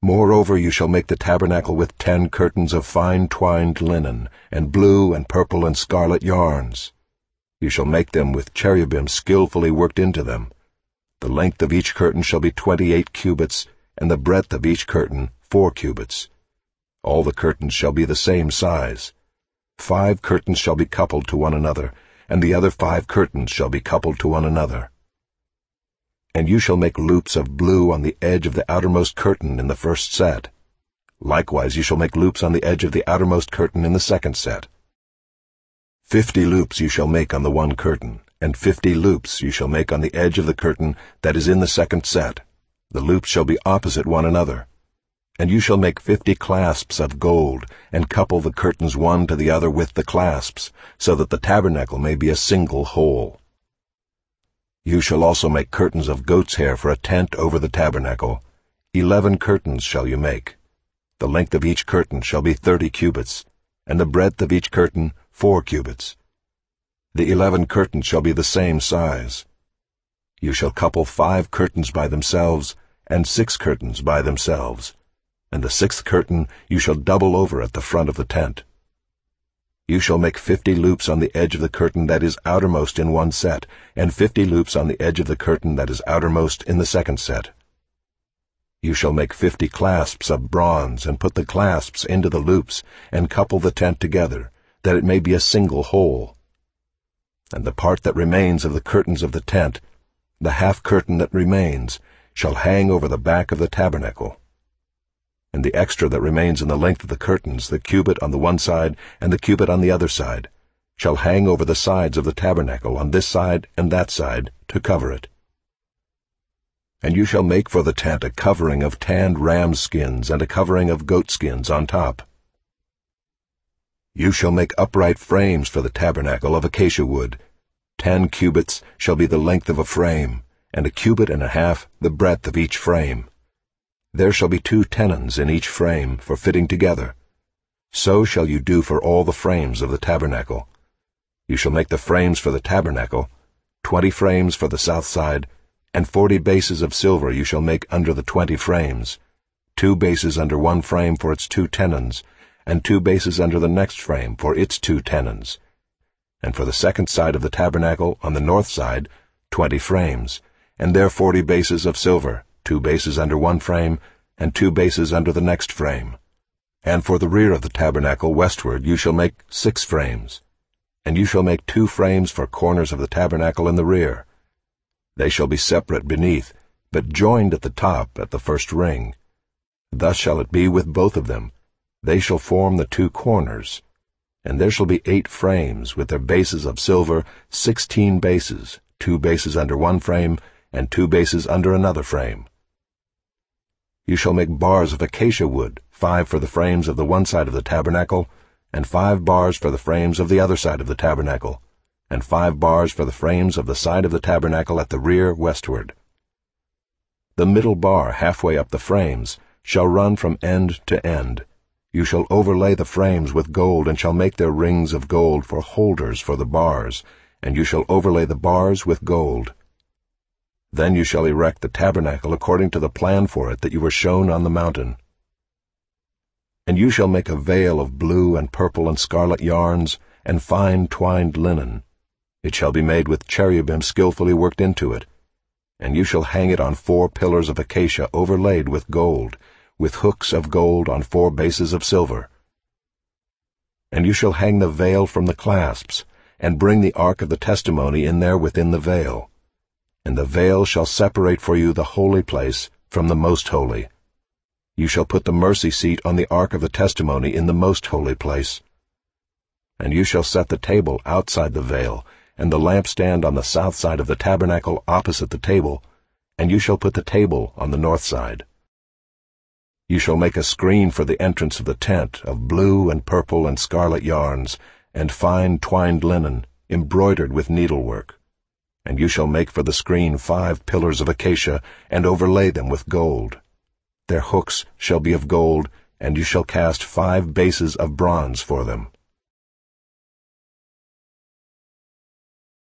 Moreover, you shall make the tabernacle with 10 curtains of fine twined linen, and blue and purple and scarlet yarns. You shall make them with cherubim skillfully worked into them. The length of each curtain shall be 28 cubits, and the breadth of each curtain 4 cubits. All the curtains shall be the same size. 5 curtains shall be coupled to one another, and the other 5 curtains shall be coupled to one another. And you shall make loops of blue on the edge of the outermost curtain in the first set. Likewise you shall make loops on the edge of the outermost curtain in the second set. 50 loops you shall make on the one curtain, and 50 loops you shall make on the edge of the curtain that is in the second set. The loops shall be opposite one another. And you shall make 50 clasps of gold, and couple the curtains one to the other with the clasps, so that the tabernacle may be a single whole. You shall also make curtains of goat's hair for a tent over the tabernacle. 11 curtains shall you make. The length of each curtain shall be 30 cubits, and the breadth of each curtain 4 cubits. The 11 curtains shall be the same size. You shall couple 5 curtains by themselves, and 6 curtains by themselves, and the 6th curtain you shall double over at the front of the tent. You shall make 50 loops on the edge of the curtain that is outermost in one set, and 50 loops on the edge of the curtain that is outermost in the second set. You shall make 50 clasps of bronze, and put the clasps into the loops, and couple the tent together, that it may be a single whole. And the part that remains of the curtains of the tent, the half curtain that remains, shall hang over the back of the tabernacle. And the extra that remains in the length of the curtains, the cubit on the one side and the cubit on the other side, shall hang over the sides of the tabernacle on this side and that side to cover it. And you shall make for the tent a covering of tanned ram skins and a covering of goat skins on top. You shall make upright frames for the tabernacle of acacia wood. 10 cubits shall be the length of a frame, and 1.5 cubits the breadth of each frame. There shall be 2 tenons in each frame for fitting together. So shall you do for all the frames of the tabernacle. You shall make the frames for the tabernacle, 20 frames for the south side, and 40 bases of silver you shall make under the 20 frames, 2 bases under one frame for its 2 tenons, and 2 bases under the next frame for its 2 tenons. And for the second side of the tabernacle on the north side, 20 frames, and there 40 bases of silver, 2 bases under one frame, and 2 bases under the next frame. And for the rear of the tabernacle westward you shall make 6 frames. And you shall make 2 frames for corners of the tabernacle in the rear. They shall be separate beneath, but joined at the top at the first ring. Thus shall it be with both of them. They shall form the 2 corners. And there shall be 8 frames with their bases of silver, 16 bases, 2 bases under one frame, and 2 bases under another frame. You shall make bars of acacia wood, 5 for the frames of the one side of the tabernacle, and 5 bars for the frames of the other side of the tabernacle, and 5 bars for the frames of the side of the tabernacle at the rear westward. The middle bar halfway up the frames shall run from end to end. You shall overlay the frames with gold, and shall make their rings of gold for holders for the bars, and you shall overlay the bars with gold. Then you shall erect the tabernacle according to the plan for it that you were shown on the mountain. And you shall make a veil of blue and purple and scarlet yarns, and fine twined linen. It shall be made with cherubim skillfully worked into it. And you shall hang it on 4 pillars of acacia overlaid with gold, with hooks of gold on 4 bases of silver. And you shall hang the veil from the clasps, and bring the ark of the testimony in there within the veil. And the veil shall separate for you the holy place from the most holy. You shall put the mercy seat on the ark of the testimony in the most holy place. And you shall set the table outside the veil, and the lampstand on the south side of the tabernacle opposite the table, and you shall put the table on the north side. You shall make a screen for the entrance of the tent of blue and purple and scarlet yarns, and fine twined linen, embroidered with needlework. And you shall make for the screen 5 pillars of acacia, and overlay them with gold. Their hooks shall be of gold, and you shall cast 5 bases of bronze for them.